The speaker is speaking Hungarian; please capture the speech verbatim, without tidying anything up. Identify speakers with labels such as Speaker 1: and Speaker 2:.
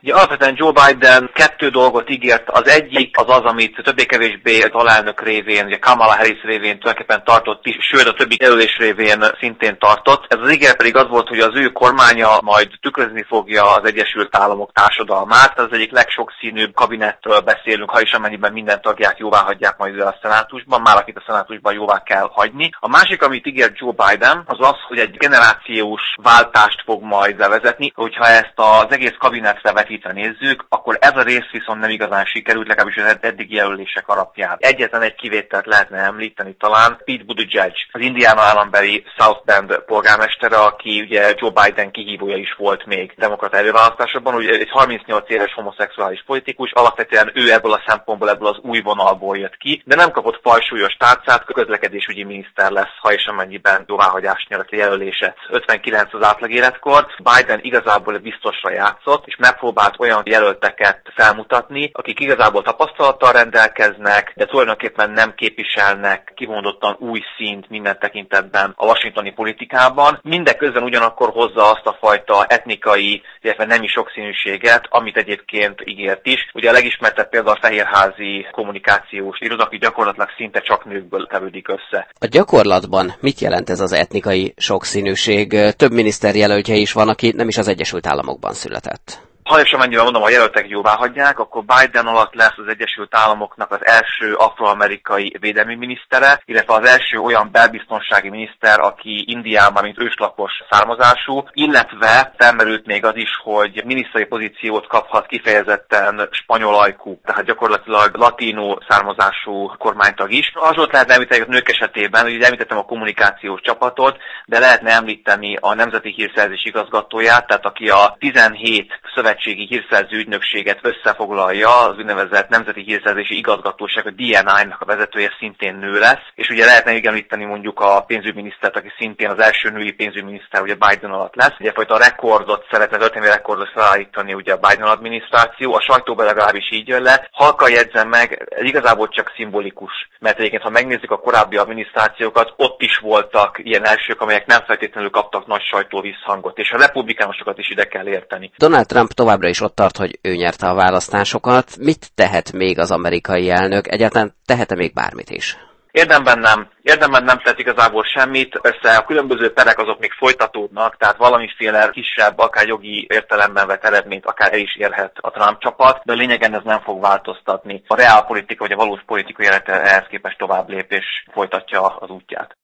Speaker 1: Ugye alapvetően Joe Biden kettő dolgot ígért. Az egyik az az, amit többé-kevésbé az alelnök révén, ugye Kamala Harris révén tulajdonképpen tartott is, sőt a többi jelölés révén szintén tartott. Ez az ígéret pedig az volt, hogy az ő kormánya majd tükrözni fogja az Egyesült Államok társadalmát. Az egyik legsokszínűbb kabinettről beszélünk, ha is amennyiben minden tagját jóvá hagyják majd a szenátusban, már akit a szenátusban jóvá kell hagyni. A másik, amit ígért Joe Biden, az az, hogy egy generációs váltást fog majd bevezetni. Hogyha ezt az egész kabinetre vetítve nézzük, akkor ez a rész viszont nem igazán sikerült, legalábbis az eddigi jelölések alapján. Egyetlen egy kivételt lehetne említeni talán, Pete Buttigieg, az Indiana állambeli South Bend polgármestere, aki ugye Joe Biden kihívója is volt még demokrata előválasztásokban, ugye egy harmincnyolc éves homoszexuális politikus, alapvetően ő ebből a szempontból, ebből az új vonalból jött ki, de nem kapott fajsúlyos tárcát, közlekedésügyi miniszter lesz, ha és amennyiben jóváhagyást nyer a jelölése. ötvenkilenc az átlag életkor, Biden igazából biztosra játszott, és megpróbált olyan jelölteket felmutatni, akik igazából tapasztalattal rendelkeznek, de tulajdonképpen nem képviselnek kimondottan új szint minden tekintetben a washingtoni politikában. Mindeközben ugyanakkor hozza azt a fajta etnikai, illetve nemi sokszínűséget, amit egyébként ígért is. Ugye a legismertebb példa a fehérházi kommunikációs iroda, aki gyakorlatilag szinte csak nőkből tevődik össze.
Speaker 2: A gyakorlatban mit jelent ez az etnikai sokszínűség? Több miniszterjelöltje is van, aki nem is az Egyesült Államokban született.
Speaker 1: Ha és amennyiben mondom, a jelöltek jóvá hagyják, akkor Biden alatt lesz az Egyesült Államoknak az első afroamerikai védelmi minisztere, illetve az első olyan belbiztonsági miniszter, aki Indiában, mint őslakos származású, illetve felmerült még az is, hogy miniszteri pozíciót kaphat kifejezetten spanyol ajkú, tehát gyakorlatilag latino származású kormánytag is. Azóta lehetne említeni a nők esetében, ugye említettem a kommunikációs csapatot, de lehetne említeni a Nemzeti Hírszerzés igazgatóját, tehát aki a tizenhét szövetségi hírszerző ügynökséget összefoglalja, az úgynevezett Nemzeti Hírszerzési Igazgatóság, a D N I-nak a vezetője szintén nő lesz, és ugye lehetne említeni mondjuk a pénzügyminisztert, aki szintén az első női pénzügyminiszter ugye Biden alatt lesz. Ugye egyfajta rekordot szeretne, történelmi rekordot felállítani ugye a Biden adminisztráció, a sajtóban legalábbis így jön le. Halkan jegyzem meg, ez igazából csak szimbolikus, mert egyébként ha megnézzük a korábbi adminisztrációkat, ott is voltak ilyen elsők, amelyek nem feltétlenül kaptak nagy sajtóvízhangot, és a republikánusokat is ide kell érteni.
Speaker 2: Donald Trump továbbra is ott tart, hogy ő nyerte a választásokat. Mit tehet még az amerikai elnök? Egyáltalán tehet-e még bármit is?
Speaker 1: Érdemben nem. Érdemben nem tett igazából semmit. Persze a különböző perek azok még folytatódnak, tehát valamiféle kisebb, akár jogi értelemben vett eredményt akár el is érhet a Trump csapat, de lényegen ez nem fog változtatni. A reálpolitika vagy a valós politikai élete ehhez képest tovább lép és folytatja az útját.